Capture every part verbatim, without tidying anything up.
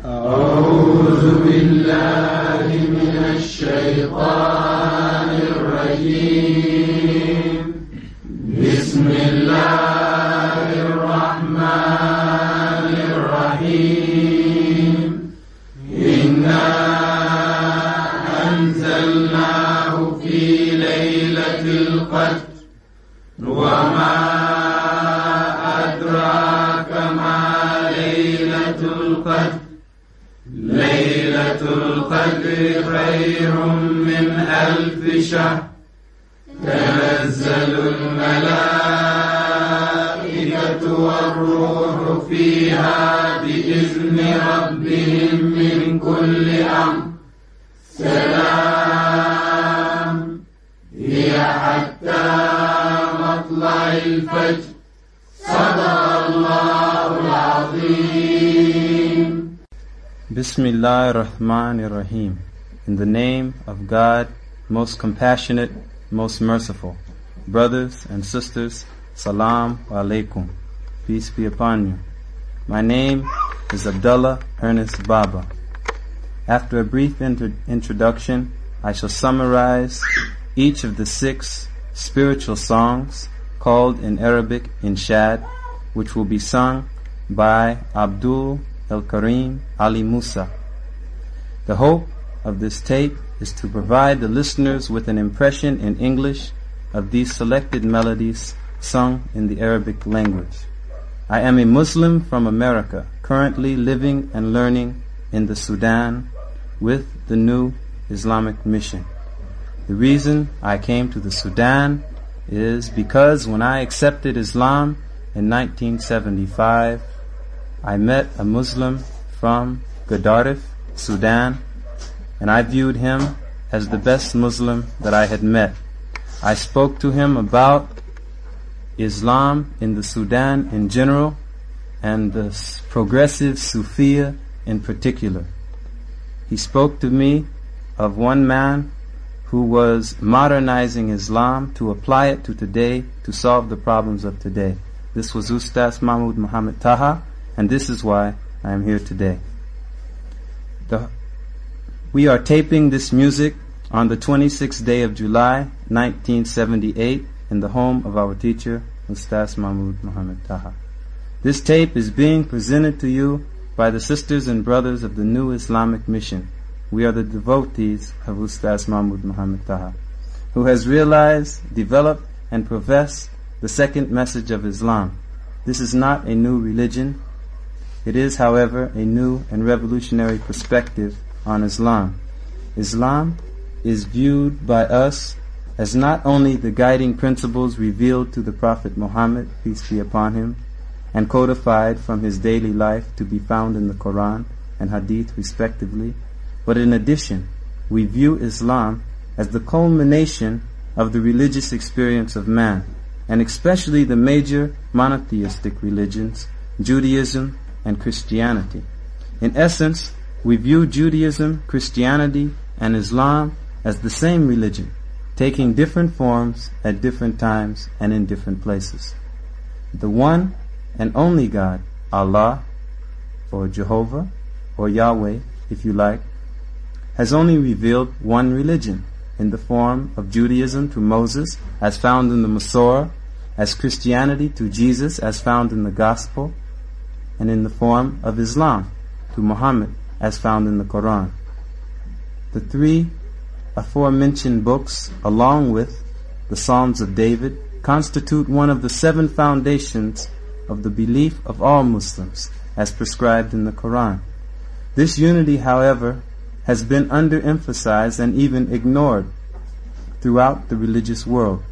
أعوذ بالله من الشيطان الرجيم بسم الله الرحمن الرحيم إنا أنزلناه في ليلة القدر وما أدراك ما ليلة القدر ليلة القدر خير من ألف شهر تنزل الملائكة والروح فيها بإذن ربهم من كل أمر سلام هي حتى مطلع الفجر صدق الله العظيم. Bismillah ar-Rahman ar-Rahim. In the name of God, most compassionate, most merciful. Brothers and sisters, salam alaikum. Peace be upon you. My name is Abdullah Ernest Baba. After a brief inter- introduction, I shall summarize each of the six spiritual songs called in Arabic Inshad, which will be sung by Abdul El-Karim Ali Musa. The hope of this tape is to provide the listeners with an impression in English of these selected melodies sung in the Arabic language. I am a Muslim from America, currently living and learning in the Sudan with the New Islamic Mission. The reason I came to the Sudan is because when I accepted Islam in nineteen seventy-five, I met a Muslim from Gadarif, Sudan, and I viewed him as the best Muslim that I had met. I spoke to him about Islam in the Sudan in general and the progressive Sufiya in particular. He spoke to me of one man who was modernizing Islam to apply it to today to solve the problems of today. This was Ustaz Mahmoud Muhammad Taha, and this is why I am here today. The, we are taping this music on the twenty-sixth day of July, nineteen seventy-eight, in the home of our teacher, Ustaz Mahmoud Muhammad Taha. This tape is being presented to you by the sisters and brothers of the New Islamic Mission. We are the devotees of Ustaz Mahmoud Muhammad Taha, who has realized, developed, and professed the second message of Islam. This is not a new religion. It is, however, a new and revolutionary perspective on Islam. Islam is viewed by us as not only the guiding principles revealed to the Prophet Muhammad, peace be upon him, and codified from his daily life to be found in the Quran and Hadith respectively, but in addition, we view Islam as the culmination of the religious experience of man, and especially the major monotheistic religions, Judaism and Christianity. In essence, we view Judaism, Christianity, and Islam as the same religion, taking different forms at different times and in different places. The one and only God, Allah, or Jehovah, or Yahweh, if you like, has only revealed one religion in the form of Judaism to Moses, as found in the Masorah, as Christianity to Jesus, as found in the Gospel, and in the form of Islam to Muhammad, as found in the Quran. The three aforementioned books, along with the Psalms of David, constitute one of the seven foundations of the belief of all Muslims, as prescribed in the Quran. This unity, however, has been underemphasized and even ignored throughout the religious world.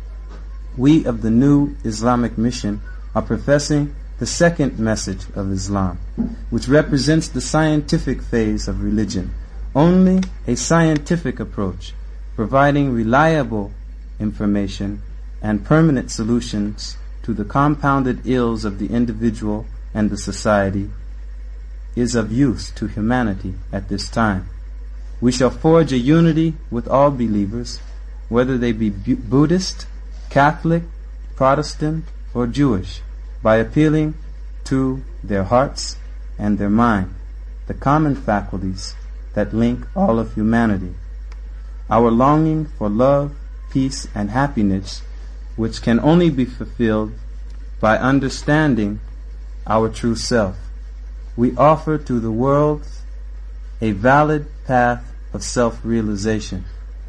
We of the New Islamic Mission are professing the second message of Islam, which represents the scientific phase of religion, only a scientific approach, providing reliable information and permanent solutions to the compounded ills of the individual and the society, is of use to humanity at this time. We shall forge a unity with all believers, whether they be Bu- Buddhist, Catholic, Protestant, or Jewish, by appealing to their hearts and their mind, the common faculties that link all of humanity. Our longing for love, peace, and happiness, which can only be fulfilled by understanding our true self. We offer to the world a valid path of self-realization.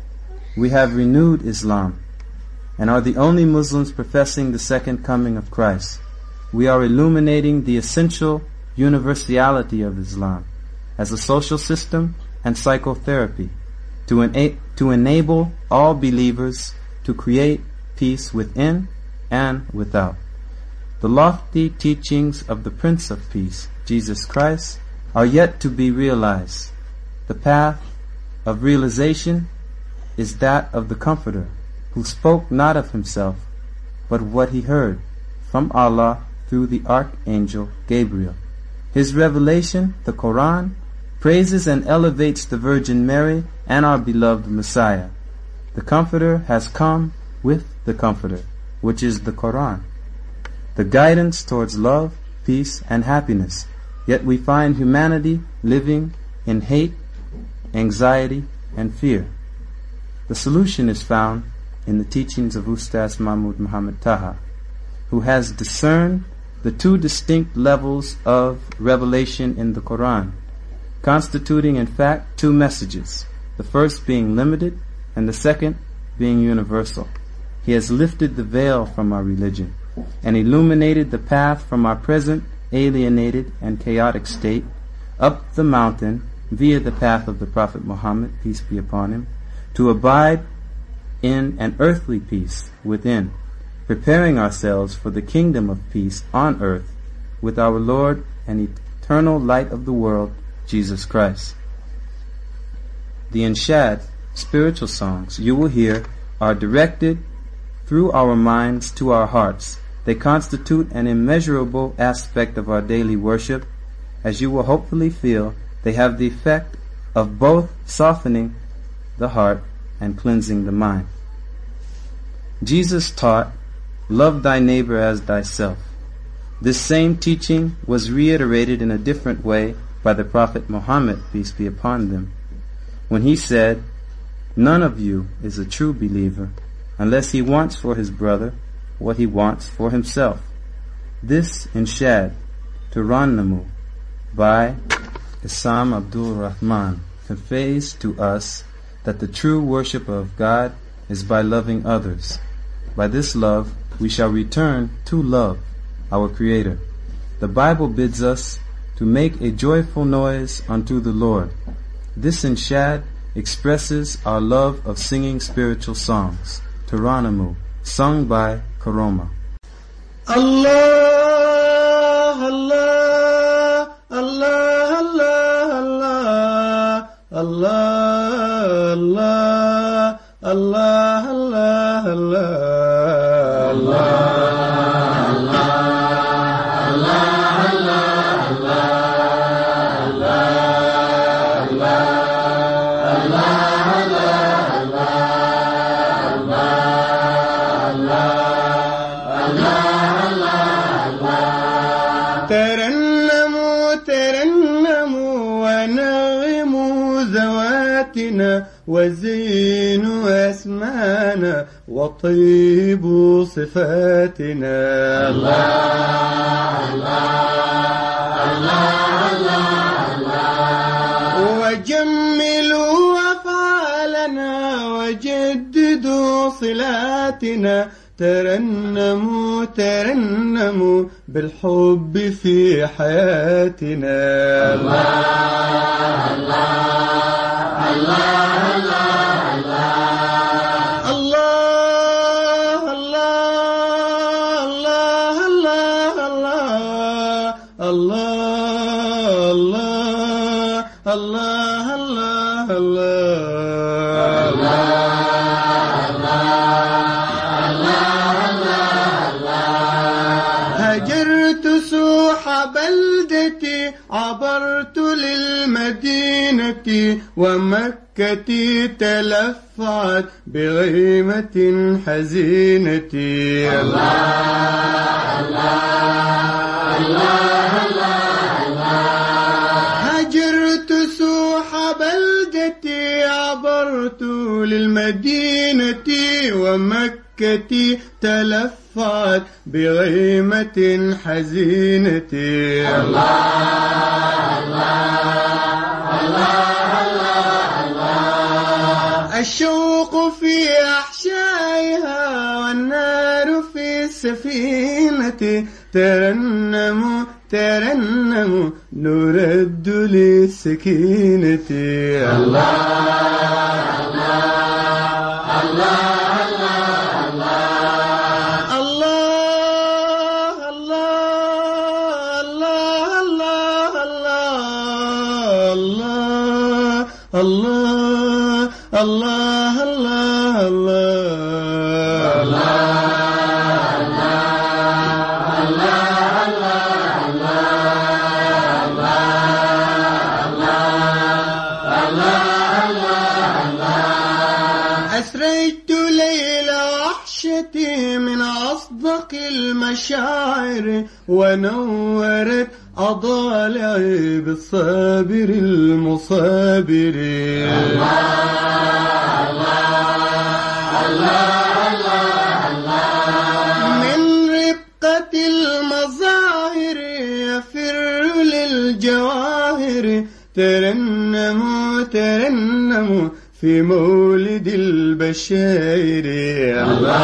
We have renewed Islam and are the only Muslims professing the second coming of Christ. We are illuminating the essential universality of Islam as a social system and psychotherapy to, ena- to enable all believers to create peace within and without. The lofty teachings of the Prince of Peace, Jesus Christ, are yet to be realized. The path of realization is that of the Comforter, who spoke not of himself, but what he heard from Allah through the Archangel Gabriel. His revelation, the Quran, praises and elevates the Virgin Mary and our beloved Messiah. The Comforter has come with the Comforter, which is the Quran, the guidance towards love, peace, and happiness. Yet we find humanity living in hate, anxiety, and fear. The solution is found in the teachings of Ustaz Mahmud Muhammad Taha, who has discerned the two distinct levels of revelation in the Quran, constituting in fact two messages, the first being limited and the second being universal. He has lifted the veil from our religion and illuminated the path from our present alienated and chaotic state up the mountain via the path of the Prophet Muhammad, peace be upon him, to abide in an earthly peace within, preparing ourselves for the kingdom of peace on earth with our Lord and eternal light of the world, Jesus Christ. The Inshad, spiritual songs, you will hear are directed through our minds to our hearts. They constitute an immeasurable aspect of our daily worship. As you will hopefully feel, they have the effect of both softening the heart and cleansing the mind. Jesus taught, "Love thy neighbor as thyself." This same teaching was reiterated in a different way by the Prophet Muhammad, peace be upon them, when he said, "None of you is a true believer unless he wants for his brother what he wants for himself." This Inshad, Tarannamu, by Isam Abdul Rahman, conveys to us that the true worship of God is by loving others. By this love, we shall return to love, our Creator. The Bible bids us to make a joyful noise unto the Lord. This Inshad expresses our love of singing spiritual songs, Tarannamu, sung by Karoma. Allah, Allah, Allah, Allah, Allah, Allah, Allah, Allah, Allah, Allah, وزين أسمانا وطيب صفاتنا. الله الله الله الله وجملوا أفعالنا وجددوا صلاتنا. ترنموا ترنموا بالحب في حياتنا. الله الله الله الله الله الله الله الله الله الله هجرت سوح بلدتي عبرت للمدينة ومكتي تلفعت بغيمة حزينة. الله الله الله الله هجر مدينتي ومكتي تلفعت بغيمة حزينة. الله الله الله الله الله. الشوق في أحشائها والنار في السفينة، ترنموا ترنموا نرد للسكينة. الله الله الله الله الله. الله الله الله الله الله الله الله الله الله. أسريت ليل وحشتي من أصدق المشاعر، ونورت أضالعي بالصابر المصابر. الله الله الله الله. من رقة المظاهر يفر للجواهر، ترنموا ترنموا في مولد البشائر. الله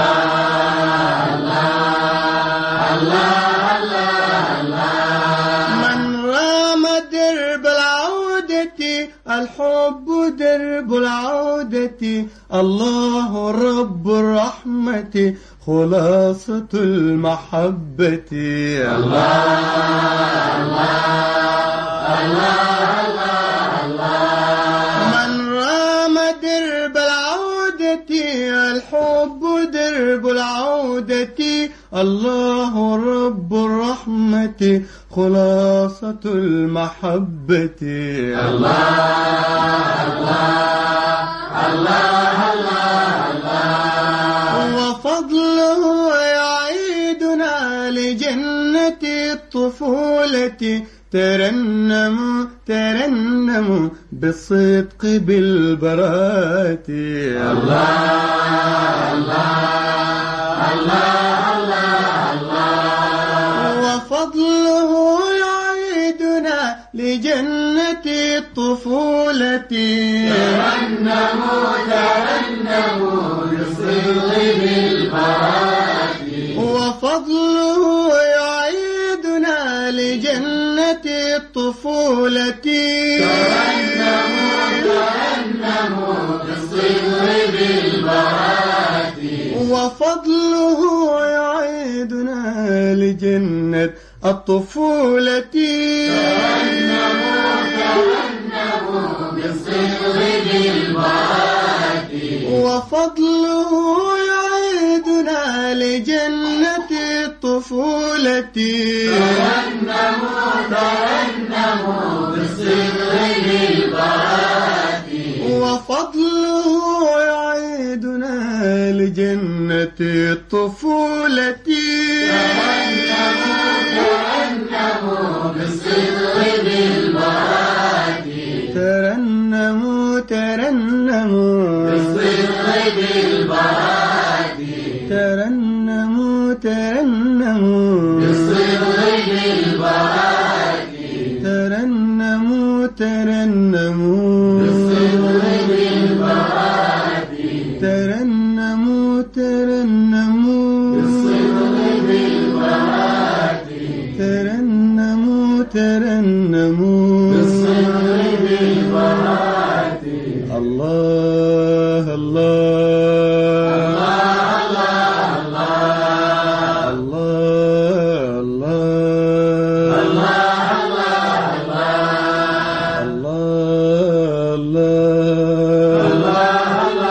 الله الله الله الله. من رام درب العودة الحب درب العودة، الله رب الرحمة خلاصة المحبة. الله الله الله الله. من رام درب العودة الحب درب العودة، الله رب الرحمة خلاصة المحبة. الله الله الله الله الله. وفضله يعيدنا لجنة الطفولة، ترنموا ترنموا بالصدق بالبراءة. الله الله الله الله الله. وفضله يعيدنا لجنة الطفولة، ترنموا ترنموا بالصدق بالبراءة. وفضله يعيدنا لجنة الطفولة، ترنموا ترنموا بالصدق بالبراءة. وفضله يعيدنا لجنة الطفولة، ترنموا ترنموا بالصدق بالبراءة. وفضله يعيدنا لجنة الطفولة، ترنموا ترنموا بالصدق بالبراءة. وفضله يعيدنا لجنة الطفولة، ترنموا ترنموا بالصدق بالبراءة. ترنموا ترنموا بالصدق بالبراءة. ترنموا ترنموا بالصدق بالبراءة. ترنموا ترنموا بالصدق بالبراءة. ترنموا ترنموا بالصدق بالبراءة. ترنموا ترنموا بالصدق بالبراءة. الله الله الله الله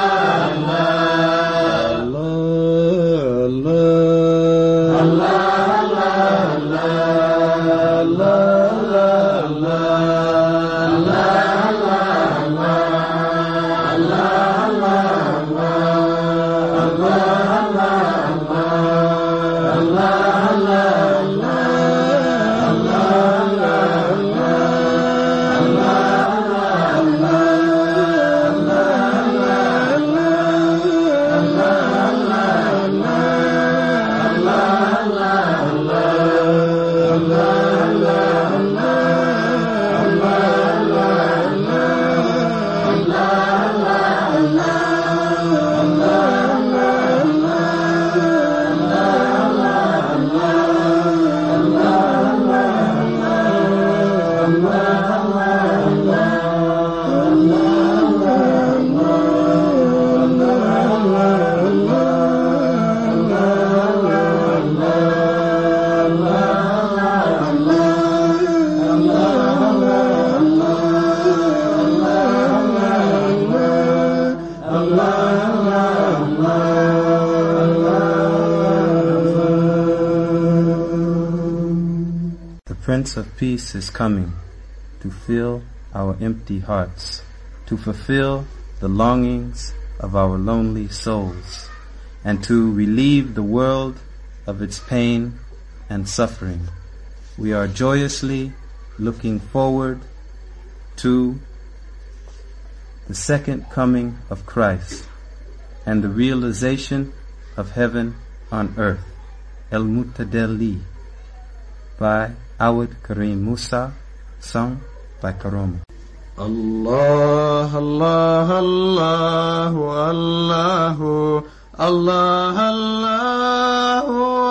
Prince of Peace is coming to fill our empty hearts, to fulfill the longings of our lonely souls, and to relieve the world of its pain and suffering. We are joyously looking forward to the second coming of Christ and the realization of heaven on earth. El-Mutajalli by Awad Kareem Musa, sung by Karoma. Allah, Allah, Allah, Allah, Allah, Allah,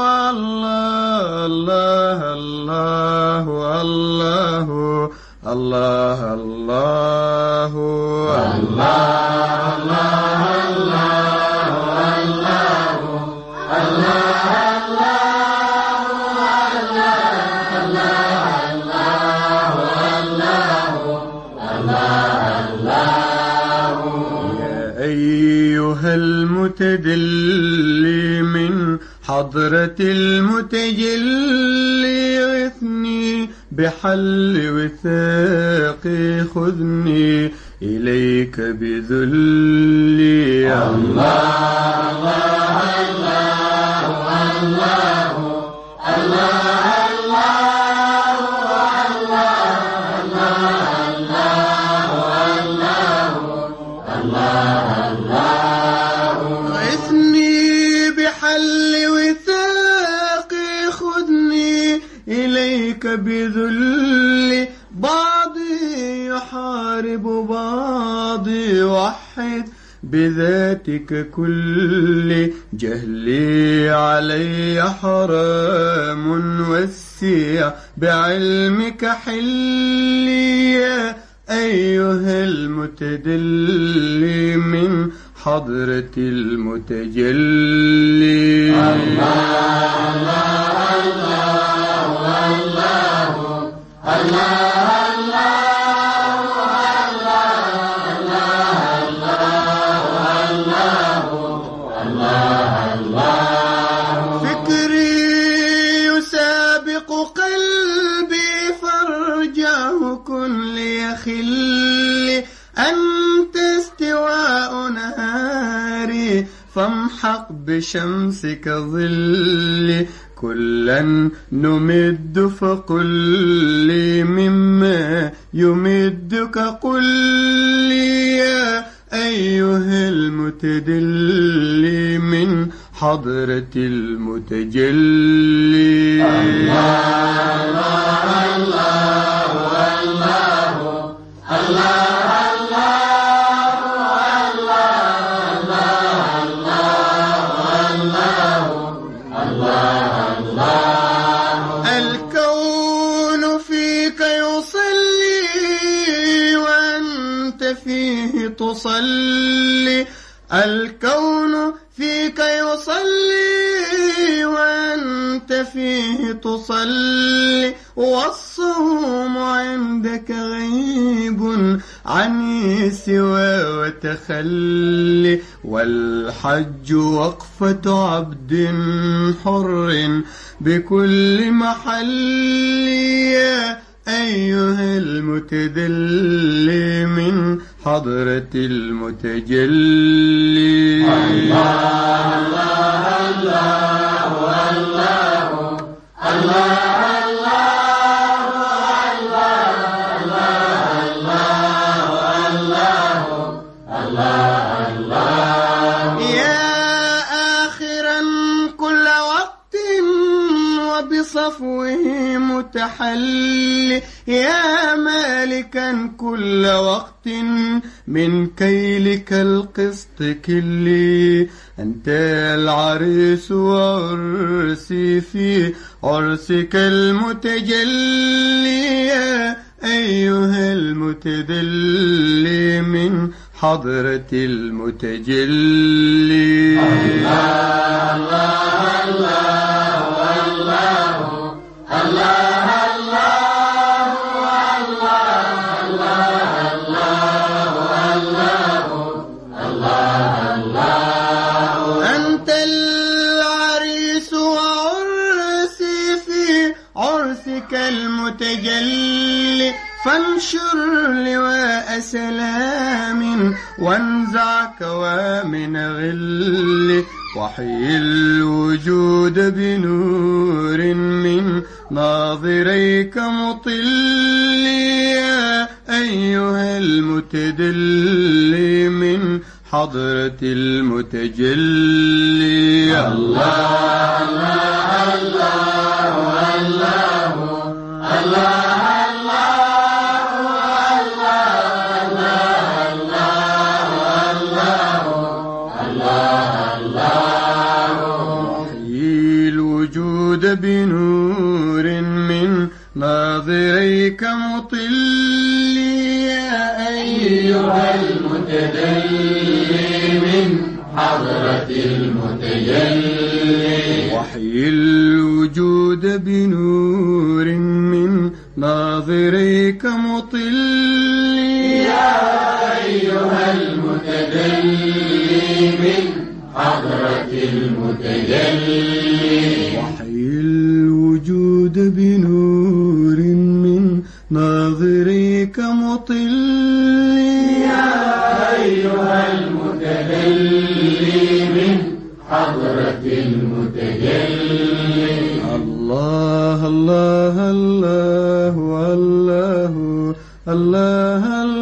Allah, Allah, Allah, Allah, Allah, المتدلي من حضرة المتجلي غثني بحل وثاقي خذني إليك بذلي. الله الله الله الله بذل بعضي يحارب بعضي وحد بذاتك كل جهلي علي حرام وسع بعلمك حلي يا أيها المتدلي من حضرة المتجلي. الله الله الله فكري يسابق قلبي فارجعه كن ليخلي أنت استواء نهاري فامحق بشمسك ظلي كلا نمد فقل لي مما يمدك قل لي يا أيها المتدلي من حضرة المتجلي. الله الله الله الله تصلي الكون فيك يصلي وأنت فيه تصلي والصوم عندك غيب عني سوى وتخلي والحج وقفة عبد حر بكل محل يا أيها المتدلي من حضرة المتجلي. الله الله الله الله الله الله يا آخرا كل وقت وبصفوه متحلي يا مالكا كل وقت من كيلك القسط كلي أنت العريس وعرسي في عرسك المتجلي يا أيها المتدلي من حضرة المتجلي. الله الله الله الله أنت العريس وعرسي في عرسك المتجلي وانشر لواء سلام وانزع كوامن غل وحي الوجود بنور من ناظريك مطل يا أيها المتدلي من حضرة المتجلي. الله الله الله الله الله بنور من ناظريك مطل يا أيها المتدلي من حضرة المتجلي وحي الوجود بنور من ناظريك مطل يا أيها المتدلي من حضرة المتجلي وحي الوجود بنور من ناظريك مطل يا أيها المتجلي من حضرة المتجلي. الله الله الله الله الله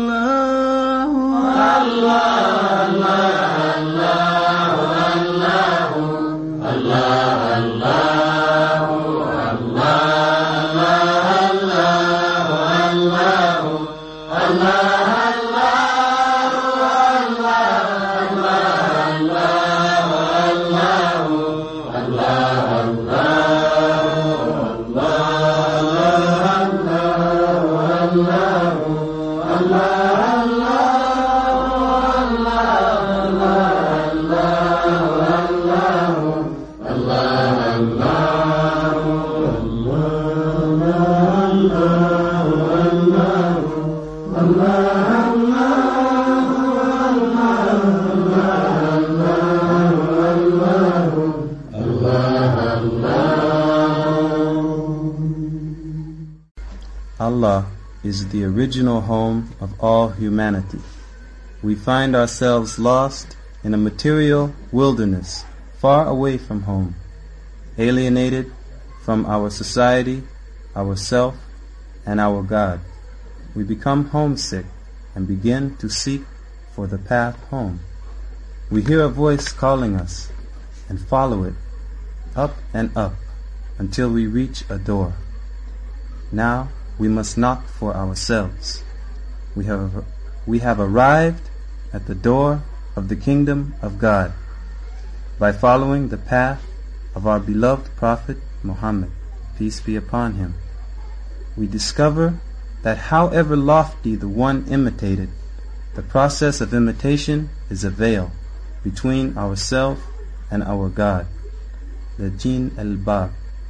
Allah is the original home of all humanity. We find ourselves lost in a material wilderness, far away from home, alienated from our society, ourself, and our God. We become homesick and begin to seek for the path home. We hear a voice calling us and follow it up and up until we reach a door. Now we must knock for ourselves. We have, we have arrived at the door of the kingdom of God by following the path of our beloved Prophet Muhammad, peace be upon him. We discover that however lofty the one imitated, the process of imitation is a veil between ourselves and our God. The Jinn al-Bab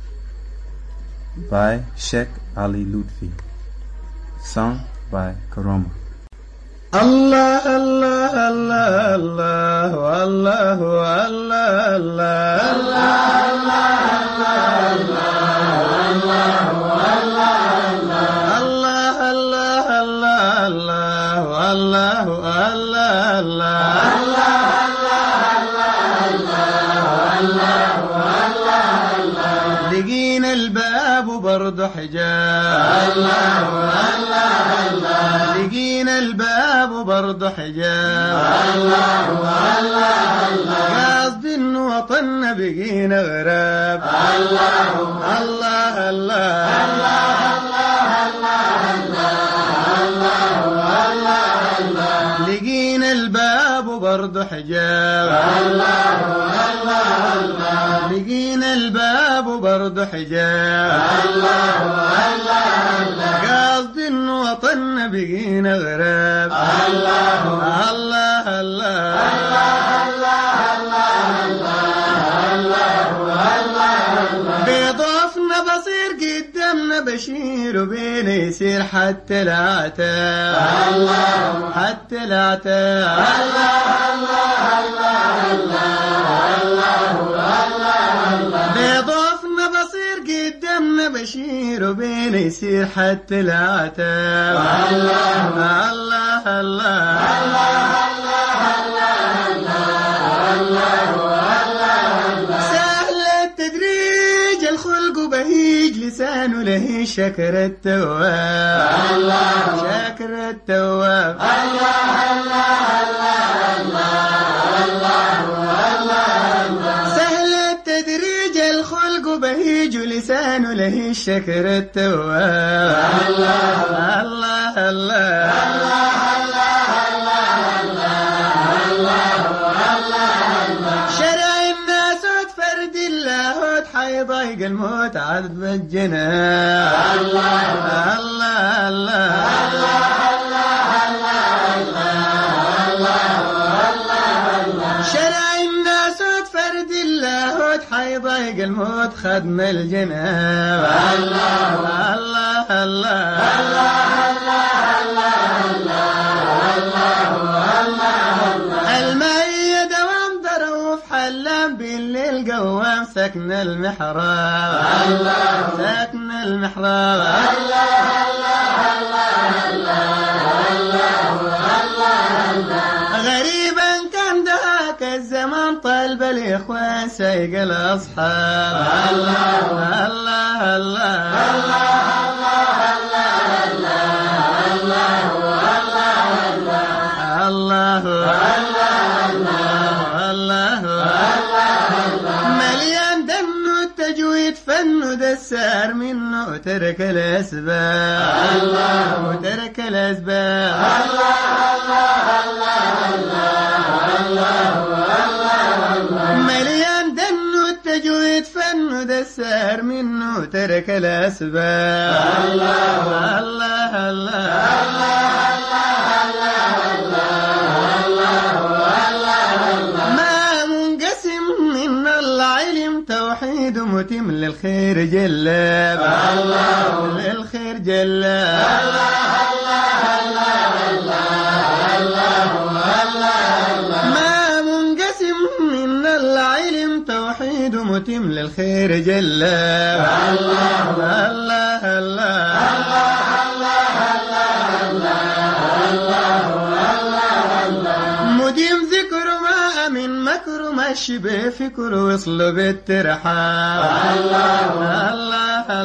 by Sheikh Ali Lutfi, sung by Karoma. Allah, Allah, Allah, Allah, Allah, Allah, لقينا الباب برضه حجاب. الله الله الله لقينا الباب برضه حجاب. الله الله الله قصد وطننا بقينا غراب. الله الله الله لقينا الباب برضه حجاب. الله الله الله لقينا الباب برضه حجاب. الله الله الله قصد وطننا بقينا غراب. الله الله الله بيضافنا بصير قدامنا بشير وبين يسير حتى العتاب. الله حتى العتاب. الله الله الله بيضافنا بصير قدامنا بشير وبين يسير حتى العتاب الله الله الله لسانه له شكر التواب الله شكر التواب الله الله الله الله الله سهل التدريج الخلق بهيج لسانه له شكر التواب الله الله الله ضيق الموت عذب الجنان الله الله الله شرع الناس فرد الله حيضيق الموت خدم الجنان الله الله الله القوام سكن المحراب الله سكن المحراب الله الله الله الله غريبا كان ذاك الزمان طلب الإخوان سيق الأصحاب الله الله الله دسار منه ترك الأسباب الله وترك الأسباب الله الله الله الله مليان دم التجويد فن دسار منه ترك الأسباب الله الله الله توحيد متم للخير جلاب الله للخير جلاب الله الله الله ما منقسم من العلم توحيد متم للخير جلاب الله الله الله مديم ذكر ما من مكر ماشي بفكر وصل بالترحاب الله الله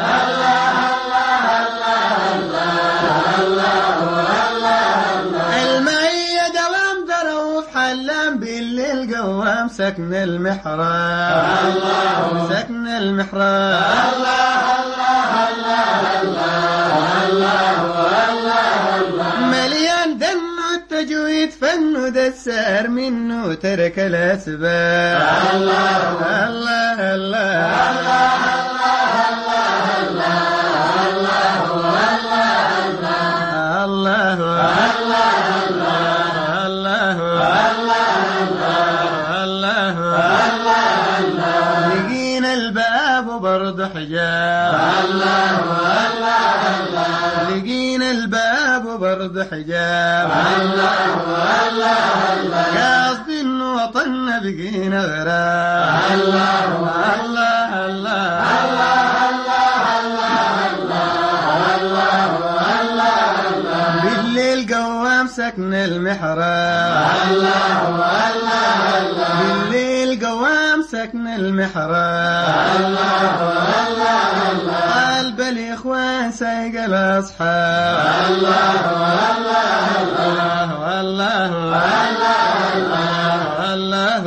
الله المية دوام دروف حلام بالليل قوام سكن المحراب الله سكن المحراب مليان دم التجويد فن دسار منه ترك الأسباب الله الله الله لقينا الباب برضو حجاب الله الله لقينا الباب برضو حجاب الله الله قصد انه وطننا بقينا غراب الله الله الله بالليل قوام سكن المحراب الله الله بالليل قوام سكن المحراب الله الله قلب الإخوان سيق الأصحاب الله الله الله الله الله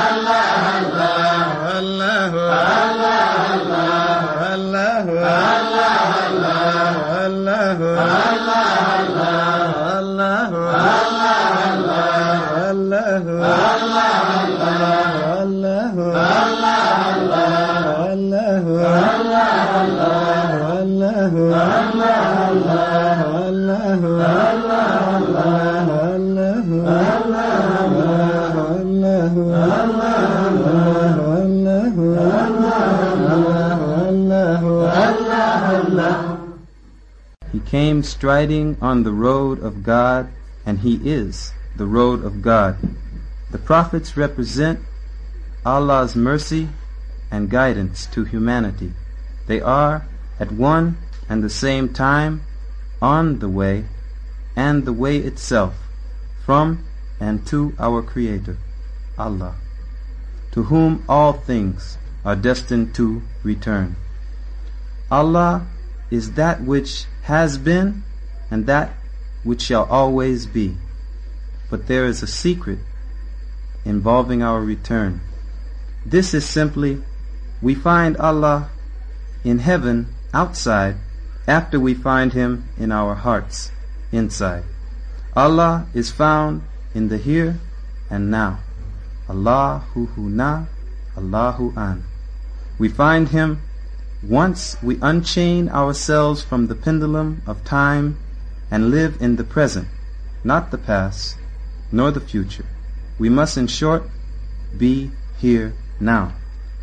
He came striding on the road of God, and he is the road of God. The prophets represent Allah's mercy and guidance to humanity. They are at one and the same time on the way and the way itself from and to our Creator, Allah, to whom all things are destined to return. Allah is that which has been and that which shall always be. But there is a secret involving our return. This is simply, we find Allah in heaven outside after we find Him in our hearts inside. Allah is found in the here and now. Allahu huna, Allahu an. We find Him once we unchain ourselves from the pendulum of time and live in the present, not the past, nor the future. We must, in short, be here now.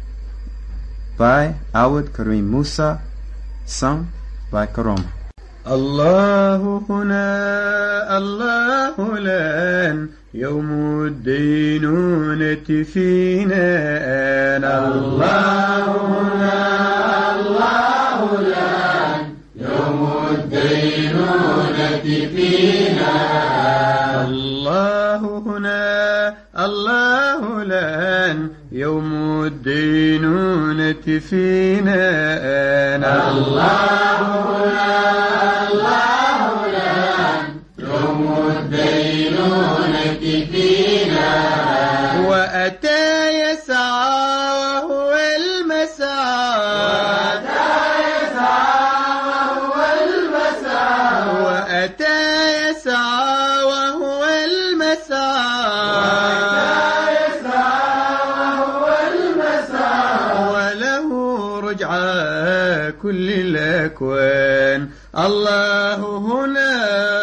By Awad Kareem Musa, sung by Karoma. الله هنا الله لان يوم الدينونة فينا آن. الله هنا الله لان يوم الدينونة فينا. الله هنا الله لان يوم الدينونة فينا آن. الله هنا الله لان يوم الدينونة فينا. وأتى يسعى وهو المسعى. وأتى يسعى وهو المسعى. وأتى يسعى وهو المسعى. وأتى يسعى وهو المسعى. وله رجعى كل الأكوان. الله هنا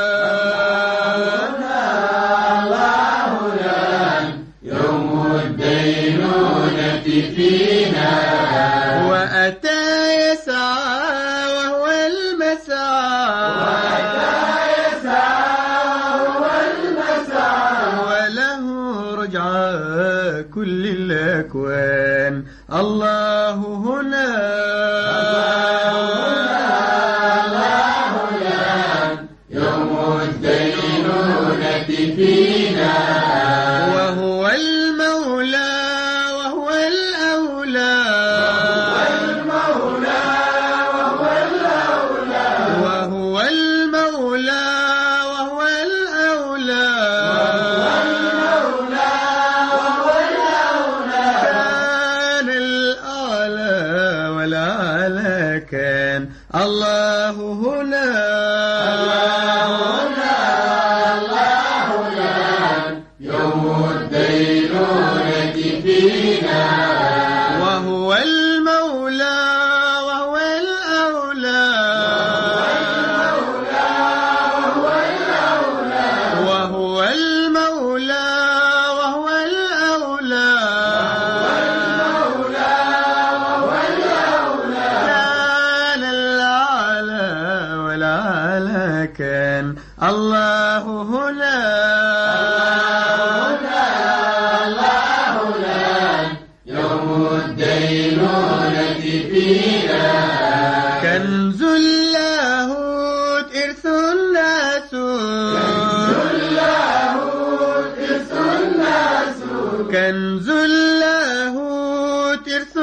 الله لان يوم الدينونة فينا. وأتى يسعى وهو المسعى. وأتى يسعى وهو المسعى. وله رجعى كل الأكوان. الله هنا يوم الدينونة فينا. وهو المولى وهو الأولى. وهو المولى وهو الأولى. وهو المولى وهو الأولى. وهو المولى وهو الأولى. كان الأعلى والأعلى كان. الله هنا يوم الدينونة فينا. وهو المولى وهو الأولى. وهو الأولى. وهو المولى وهو الأولى. المولى وهو الأولى. كان الأعلى والأعلى كان. الله هنا يوم الدينونة فينا. كنز اللاهوت إرث الناسوت. كنز اللاهوت إرث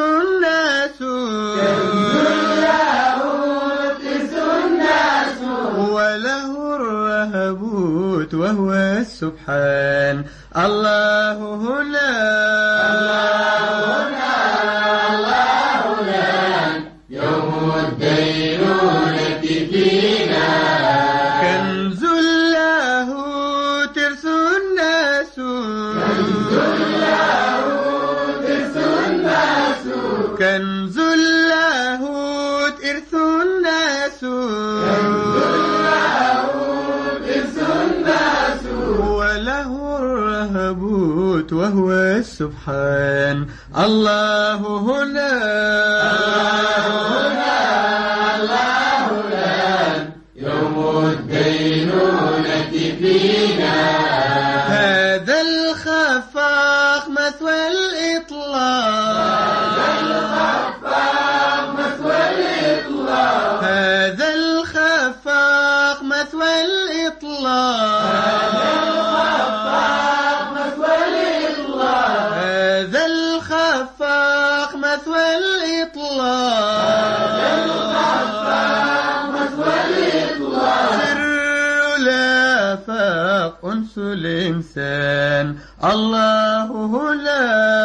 الناسوت. وله الرهبوت وهو السبحان. الله هنا يوم الدينونة فينا. كنز اللاهوت إرث الناسوت. كنز اللاهوت إرث الناسوت. وله الرهبوت وهو السبحان. الله هنا يوم الدينونة فينا. هذا الخفاق مثوى الإطلاق. الخفاق مثوى الإطلاق. الحق أنس الإنسان. الله هنا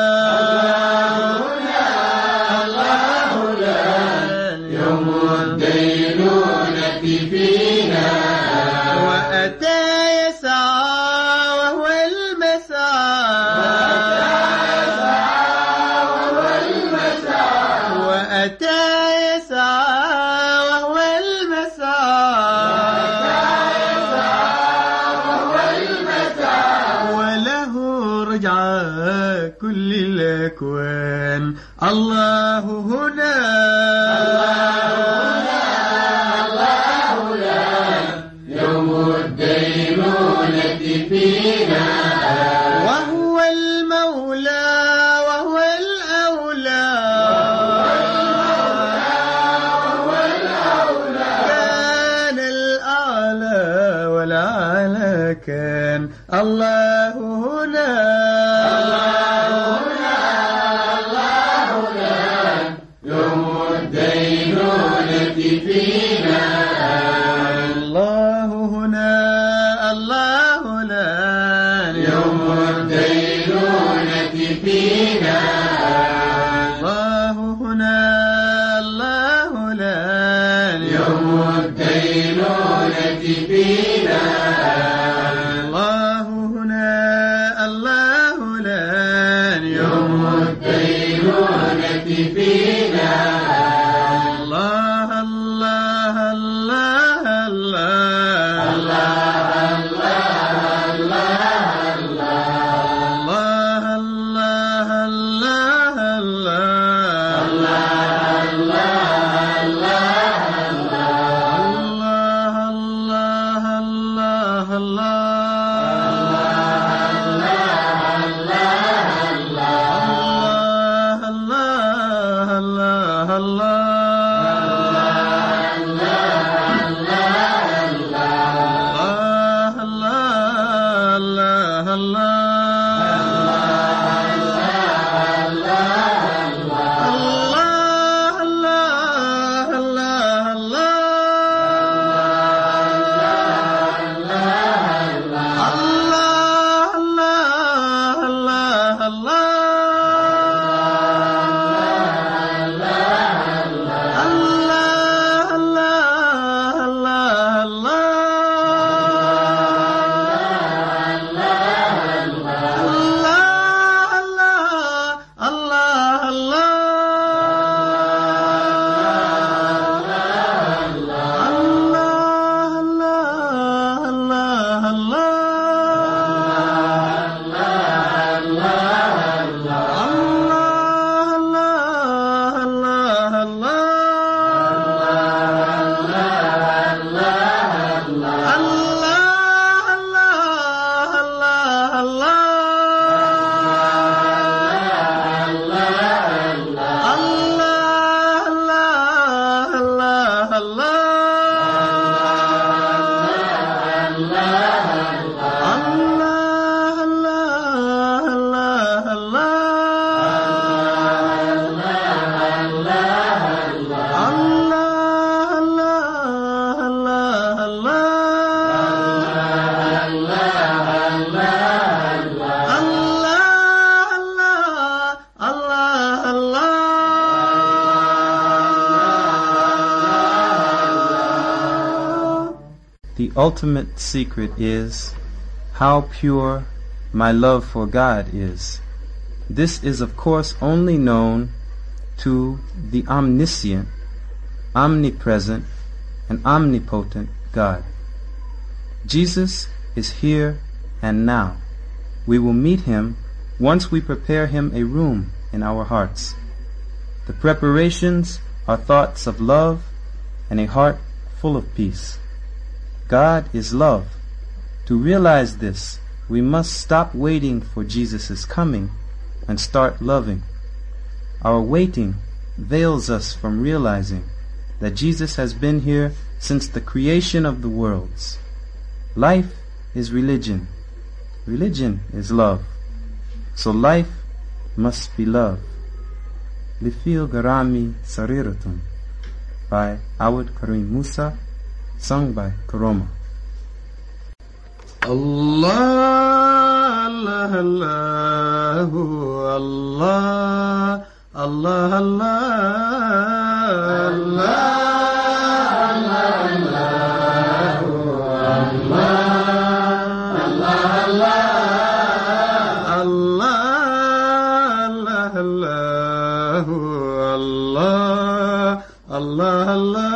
الله لا يوم الدينونة فينا، وأتى يسعى وهو المسعى، وأتى يسعى وهو المسعى، وله رجعة كل الأكوان. الله هنا يوم الدينونة فينا، وهو المولى وهو الأولى، كان الأعلى والأعلى كان. الله هنا يوم الدينونة فينا، الله هنا الله لا يوم الدينونة فينا، الله هنا الله لا يوم الدينونة فينا، الله هنا الله لا يوم الدينونة فينا، الله الله الله الله The ultimate secret is how pure my love for God is. This is of course only known to the omniscient, omnipresent, and omnipotent God. Jesus is here and now. We will meet him once we prepare him a room in our hearts. The preparations are thoughts of love and a heart full of peace. God is love. To realize this, we must stop waiting for Jesus' coming and start loving. Our waiting veils us from realizing that Jesus has been here since the creation of the worlds. Life is religion. Religion is love. So life must be love. Lifil Garami Sariratun by Awad Karim Musa, sung by Karoma. الله الله الله الله الله الله الله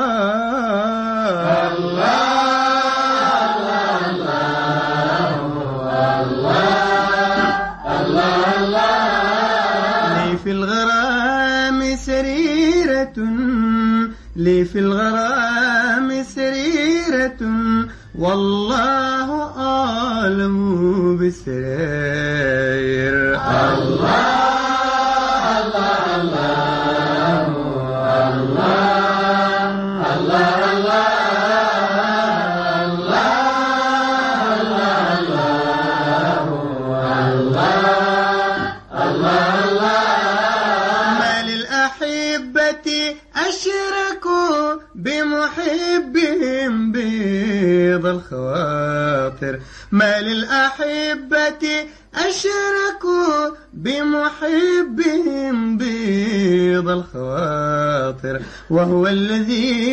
لي في الغرام سريرة لي في الغرام سريرة والله أعلم بالسرائر الله بمحبهم بيض الخواطر ما للأحبة أشركوا بمحبهم بيض الخواطر وهو الذي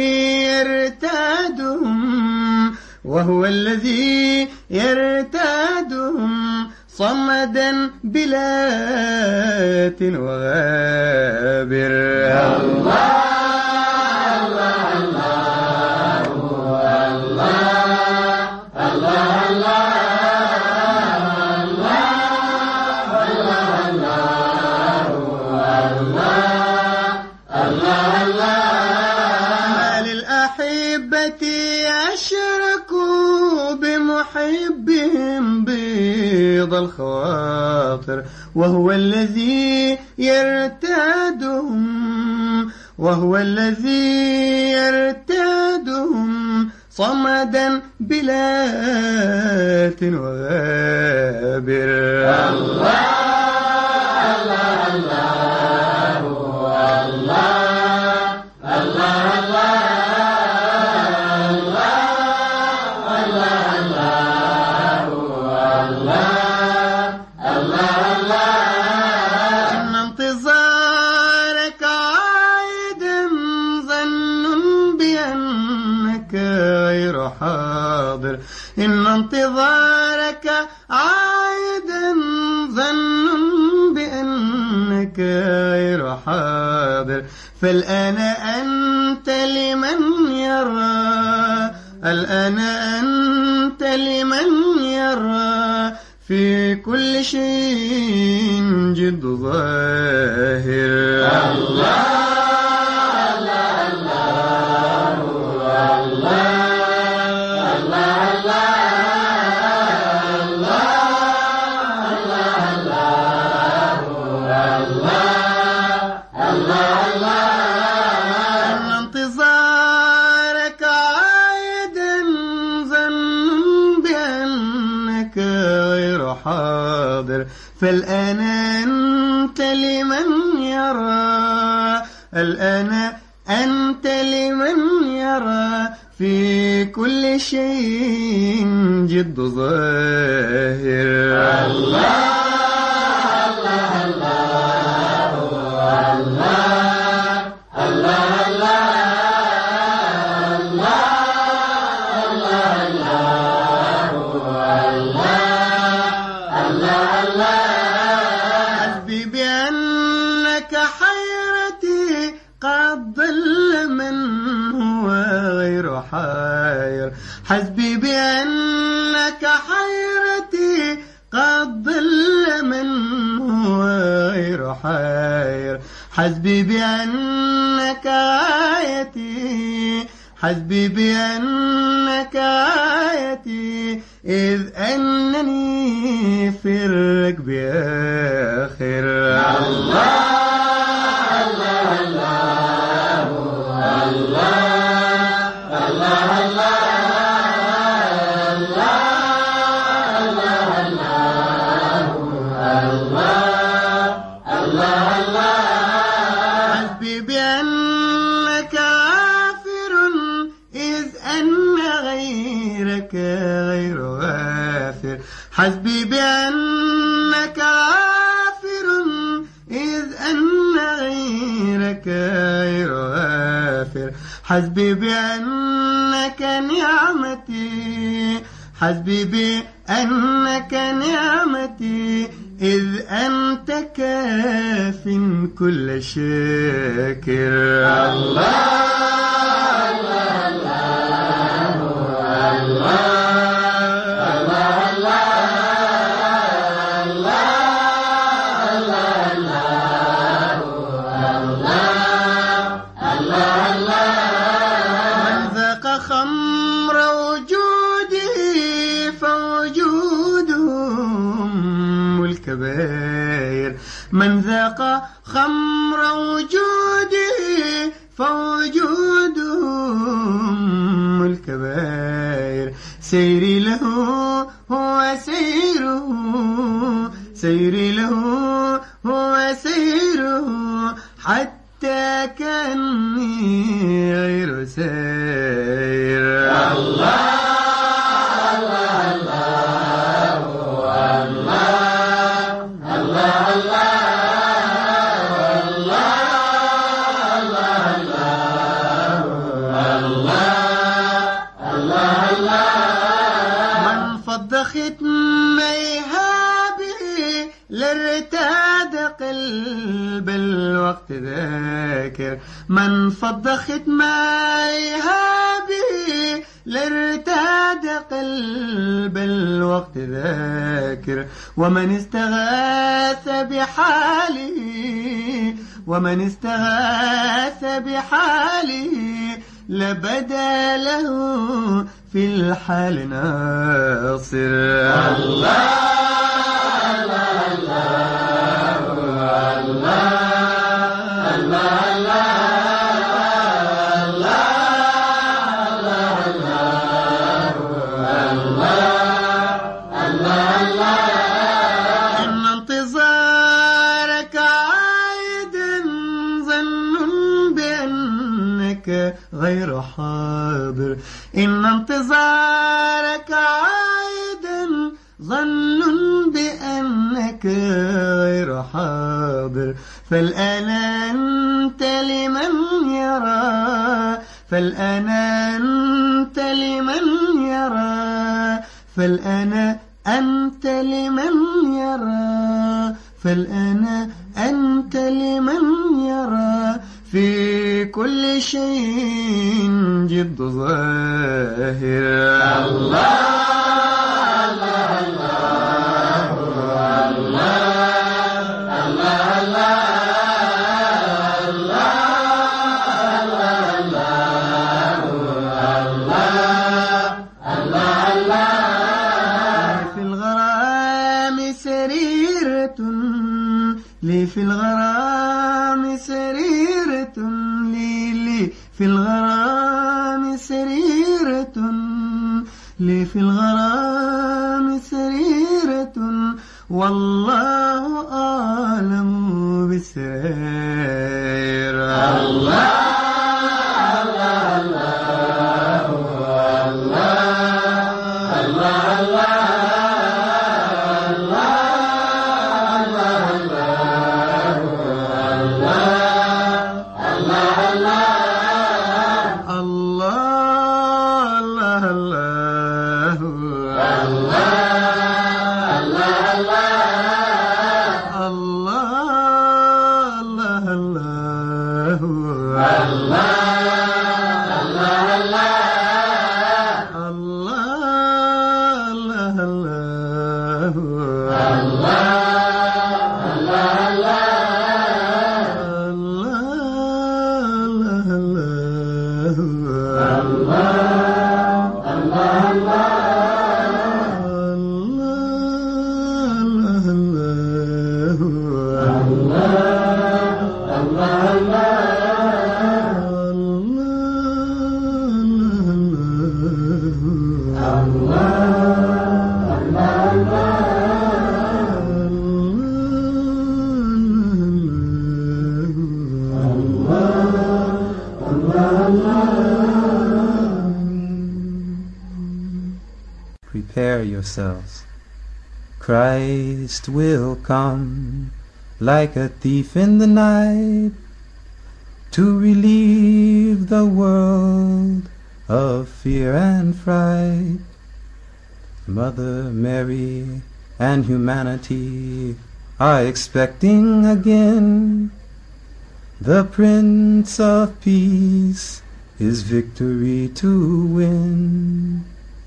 يرتادهم وهو الذي يرتادهم صمدا بلات وغابر الله بمحبهم بيض الخواطر وهو الذي يرتادهم وهو الذي يرتادهم صمدا بلات وغابر الله الله الله الله الله حاضر إن انتظارك عائدا ظن بأنك غير حاضر فالآن أنت لمن يرى الآن أنت لمن يرى في كل شيء جد ظاهر الله حاضر فالآن أنت لمن يرى الآن أنت لمن يرى في كل شيء جد ظاهر الله الله الله الله الله حاير حسبي بأنك حيرتي قد ضل من هو غير حاير حسبي بأنك آيتي حسبي بأنك آيتي إذ أنني في الركب آخر الله الله الله الله غير غافر حسبي بأنك غافر إذ أن غيرك غير غافر. حسبي بأنك نعمتي حسبي بأنك نعمتي إذ أنت كاف كل شاكر. الله الله الله الله من ذاق خمر وجوده فوجودهم الكبائر. سيري له هو سيره سيري له هو سيره حتى كأني غير سير. الله قلب الوقت ذاكر. من فض ختميها به لارتاد قلب الوقت ذاكر. ومن استغاث بحاله ومن استغاث بحاله لبدا له في الحال ناصر. الله غير حاضر. إن انتظارك عائدا ظن بأنك غير حاضر. فالآن أنت لمن يرى فالآن أنت لمن يرى فالآن أنت لمن يرى فالآن أنت لمن يرى في كل شيء جد ظاهر. الله الله الله لي في الغرام سريرة لي لي في الغرام سريرة لي في الغرام سريرة والله أعلم بالسرير. الله Prepare yourselves Christ will come like a thief in the night to relieve the world of fear and fright. Mother Mary and humanity are expecting again the Prince of Peace, his victory to win.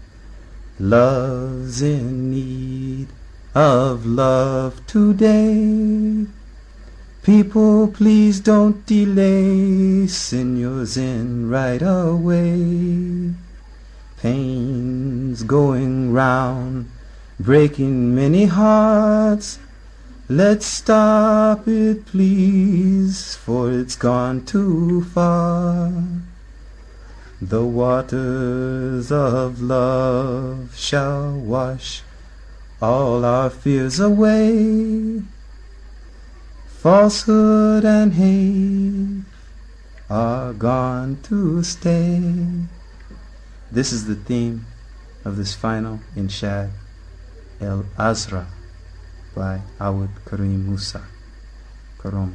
Love's in need of love today. People, please don't delay. Send yours in right away. Pain's going round, breaking many hearts. Let's stop it, please, for it's gone too far. The waters of love shall wash all our fears away. Falsehood and hate are gone to stay. This is the theme of this final Inshad, El Azra, by Awad Karim Musa. Karam.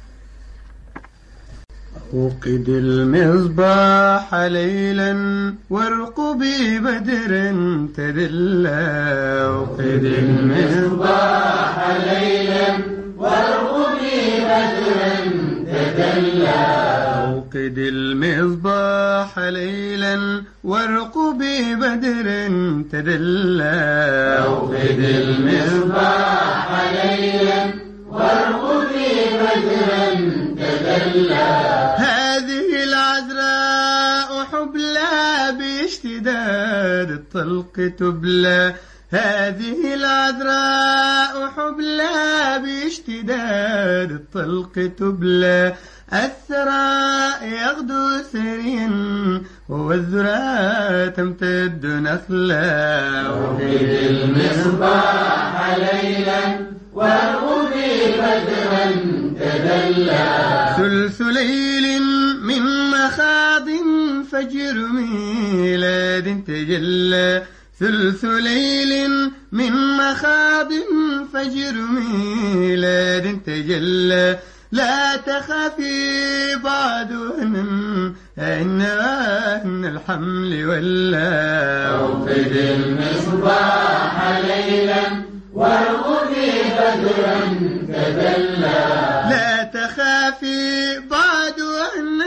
أوقد المصباح ليلا وارقبي بدر تدلى. أوقد المصباح ليلا وارقبي بدر تدلى. أوقد المصباح ليلا وارقبي بدر تدلى. أوقد المصباح ليلا وارقبي بدر تدلى. هذه العذراء حبلى باشتداد الطلق تبلى. هذه العذراء حبلى باشتداد الطلق تبلى. الثراء يغدو ثريا والذرى تمتد نخلا. أوقد المصباح ليلا وارقبي بدرا تدلى. ثلث ليل من مخاض فجر ميلاد تجلى. ثلث ليل من مخاض فجر ميلاد تجلى. لا تخافي بعد أن أن الحمل ولا. أوقد المصباح ليلا وارقبي بدرا تدلى. لا تخافي بعد أن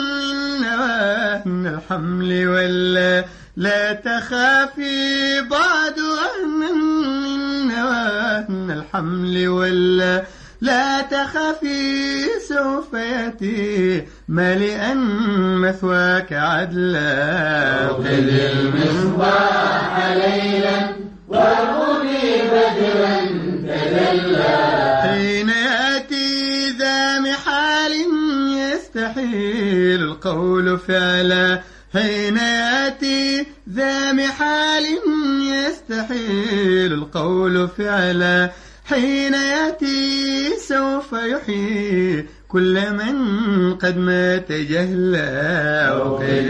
أن الحمل ولا. لا تخافي بعد أن أن الحمل ولا. لا تخافي سوف يأتي ملئا مثواك عدلا. أوقد المصباح ليلا وارقبي بدرا تدلى. حين يأتي ذا محال يستحيل القول فعلا. حين يأتي ذا محال يستحيل القول فعلا. حين يأتي سوف يحيي كل من قد مات جهلا. أوقد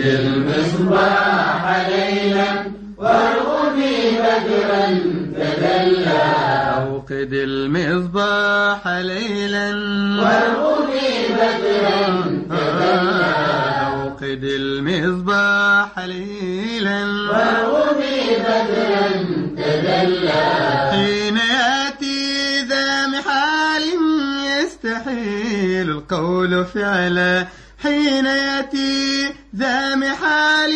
المصباح ليلا وارقبي بدرا تدلى. أوقد المصباح ليلا وارقبي بدرا تدلى. أوقد المصباح ليلا وارقبي بدرا تدلى. حين يأتي ذا محال يستحيل القول فعلا. حين يأتي ذا محال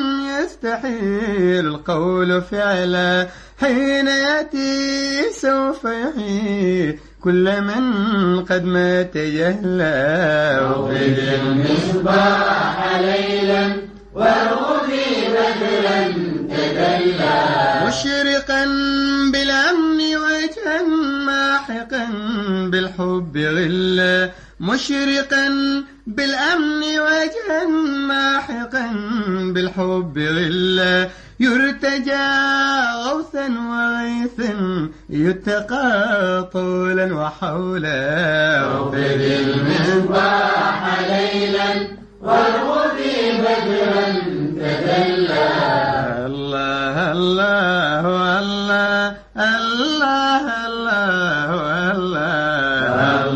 يستحيل القول فعلا. حين يأتي سوف يحيي كل من قد مات جهلا. أوقد المصباح ليلا وارقبي بدرا تدلى. مشرقا بالأمن وجها ماحقا بالحب غلا. مشرقا بالأمن وجها ماحقا بالحب غلا. يرتجى غوثا وغيثا يتقى طولا وحولا. أوقد المصباح ليلا وارقبي بدرا تدلى. الله الله الله الله الله الله الله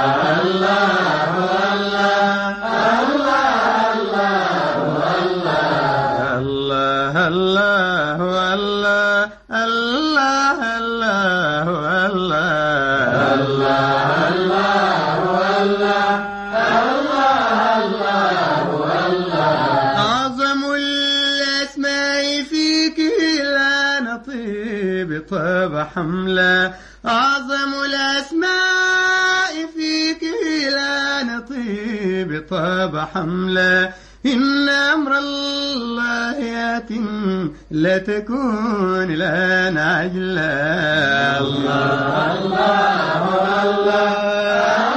طاب حمله أعظم الأسماء فيك لا نطيب طاب حمله إن أمر الله يات لا تكون لنا عجلا الله الله الله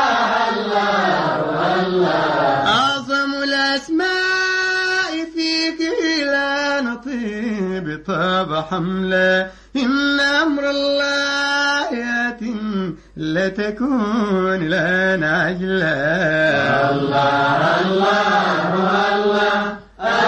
الله الله أعظم الأسماء فيك لا نطيب طاب حمله إن أمر الله يات لا تكون لنا عجلا الله الله الله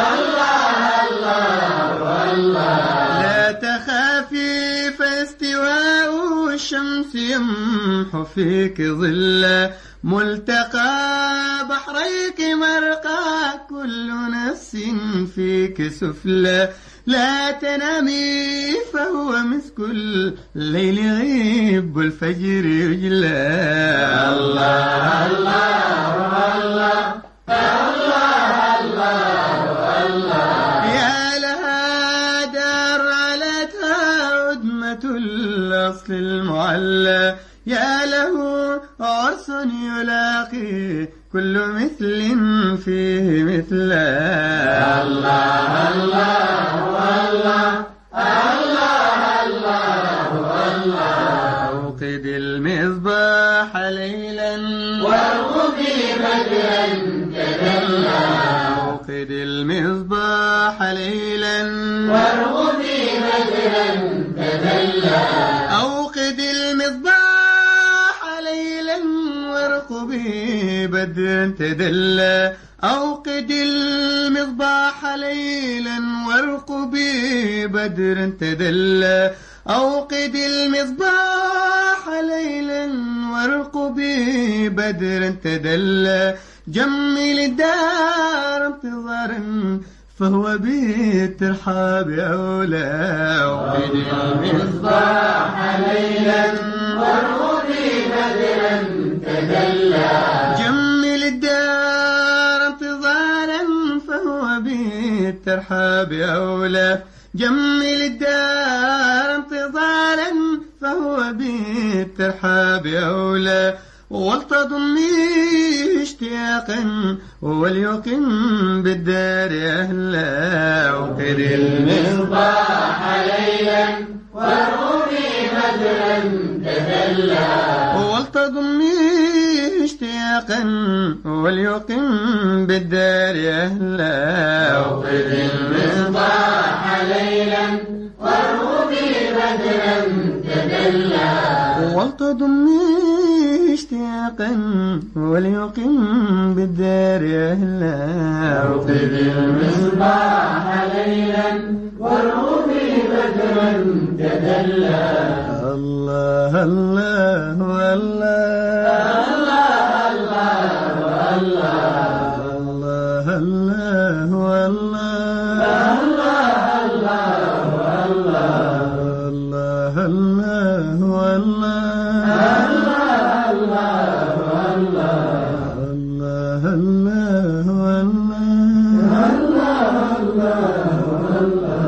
الله الله لا تخافي فاستواء الشمس يمحو فيك ظلا ملتقى بحريك مرقى كل نفس فيك سفلى لا تنامي فهو مسك الليل غيب الفجر يجلى الله الله الله الله الله الله يا لها دار علتها عدمة الأصل المعلى يا له عرس يلاقي كل مثل فيه مثله الله الله الله الله الله الله أوقد المصباح ليلا وارقبي بدرا تدلى أوقد المصباح ليلا وارقبي بدرا تدلى أوقد المصباح وارقبي بدرا تدلى أوقد المصباح ليلا وارقبي بدرا تدلى أوقد المصباح ليلا وارقبي بدرا تدلى جمل الدار انتظارا فهو بالترحاب أولى أوقد المصباح ليلا وارقبي بدرا تدلى جمل الدار انتظارا فهو بالترحاب أولى جمل الدار انتظارا فهو بالترحاب أولى ولتضمي اشتياقا وليقم بالدار أهلا أوقد المصباح ليلا وارقبي بدرا تدلى ولتضمي اشتياقا وليقم بالدار أهلا أوقد المصباح ليلا وارقبي بدرا تدلى ولتضمي اشتياقا وليقم بالدار أهلا أوقد المصباح ليلا وارقبي بدرا تدلى الله الله الله الله الله الله الله الله الله الله الله